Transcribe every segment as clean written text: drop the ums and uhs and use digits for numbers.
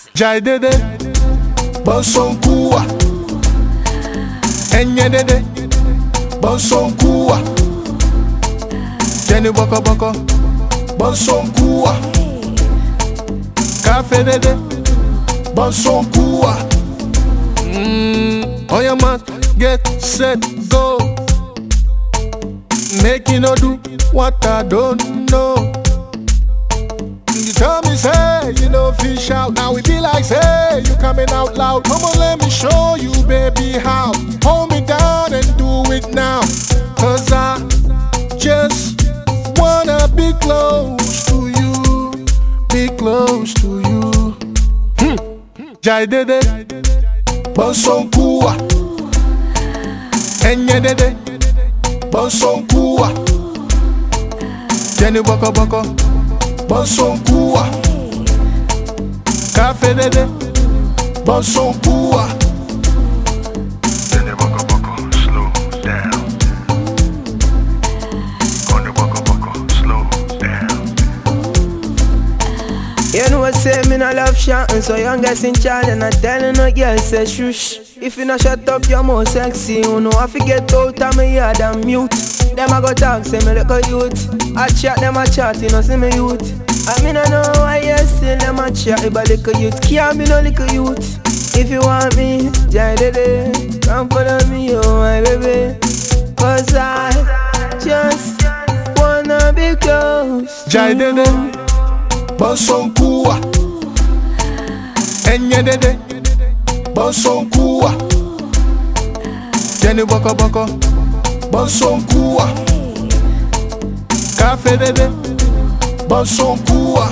Jai dede, bonson kuwa. Enye dede, bonson kuwa. Jenny boko boko, bonson kuwa. Cafe dede, bonson kuwa. On your mark, get set, go. Make you no do what I don't know. You tell me say you know fish out. Now we be like say you coming out loud. Come on, let me show you, baby, how. Hold me down and do it now. Cause I just wanna be close to you. Be close to you. Jai dede, bonson kuwa. Enye dede, bonson kuwa. Jenny boko boko, bonson kuwa. Cafe dede, bonson kuwa. Jenny boko boko, slow down. Jenny boko boko, slow down. You know what say me no love shouting, so young guys in charge and I telling no girl say shush. If you not shut up, you're more sexy. You know I forget out of me yard and mute. Them I go talk, say me look a youth. I chat, them I chat, you know see me youth. I mean I know why you still them I chat, but little youth can't be no little youth. If you want me, Jai dede, come follow me, oh my baby. Cause I just wanna be close to Jai dede, bonson kuwa. Enye dede, bonson kuwa. Jenny boko boko, bonson kuwa. Cafe dede, bonson kuwa.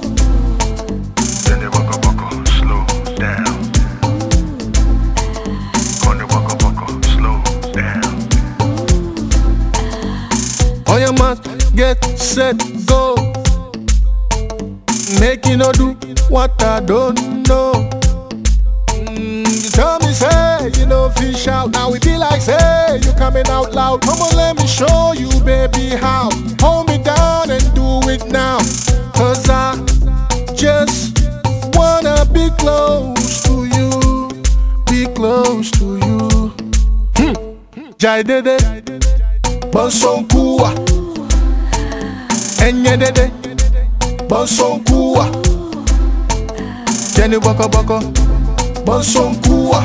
Jenny boko boko, slow down. Jenny boko boko, slow down. On your mark, get set, go. Make you no do what I don't know. You tell me say you know fish out. Now we be like say you coming out loud. Come on, let me show you, baby, how. Hold me down and do it now. Cause I just wanna be close to you. Be close to you. Jai dede, bonson kuwa. Enye dede, bonson kuwa. Jenny boko boko, bonson kuwa.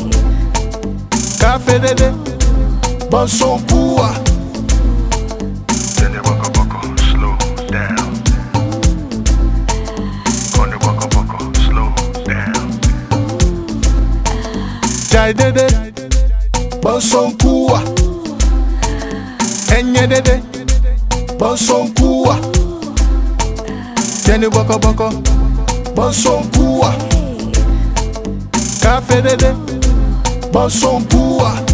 Cafe dede, bonson kuwa. Jenny boko boko, slow down. Jenny boko boko, slow down. Jai dede, bonson kuwa. Enye dede, bonson kuwa. Jenny boko boko, bonson kuwa. Cafe dede, bonson kuwa.